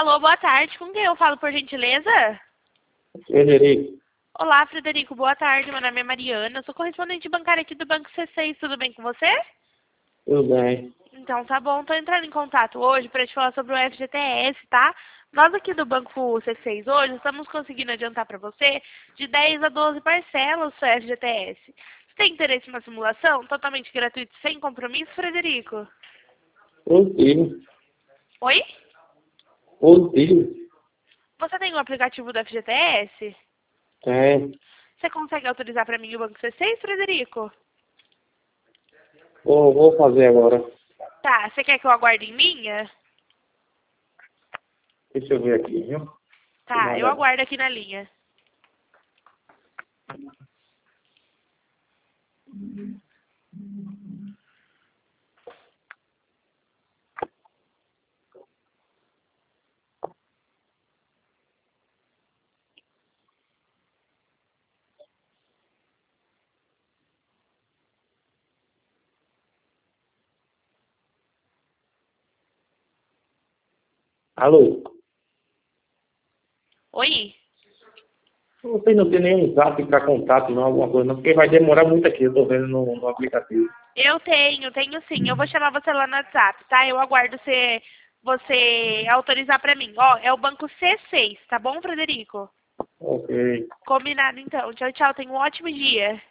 Alô, boa tarde. Com quem eu falo, por gentileza? Frederico, Olá, Frederico. Boa tarde. Meu nome é Mariana. Eu sou correspondente bancária aqui do Banco C6. Tudo bem com você? tudo bem? Então, tá bom. Tô entrando em contato hoje para te falar sobre o FGTS, tá? Nós aqui do Banco C6 hoje estamos conseguindo adiantar para você de 10 a 12 parcelas o seu FGTS. Você tem interesse em uma simulação totalmente gratuita, sem compromisso, Frederico? Positivo, Oi? positivo. Você tem o aplicativo do FGTS? É, Você consegue autorizar para mim o Banco C6, Frederico? vou fazer agora. Tá, você quer que eu aguarde em linha? Deixa eu ver aqui, viu? Deixa Tá, eu eu dar uma olhada. aguardo aqui na linha. Alô? Oi? Você não tem nenhum zap para contato, não, alguma coisa, não, porque vai demorar muito aqui, eu tô vendo no aplicativo. Eu tenho sim. Eu vou chamar você lá no WhatsApp, tá? Eu aguardo você autorizar pra mim. Ó, é o banco C6, tá bom, Frederico? Ok. Combinado então. Tchau, tchau. Tenha um ótimo dia.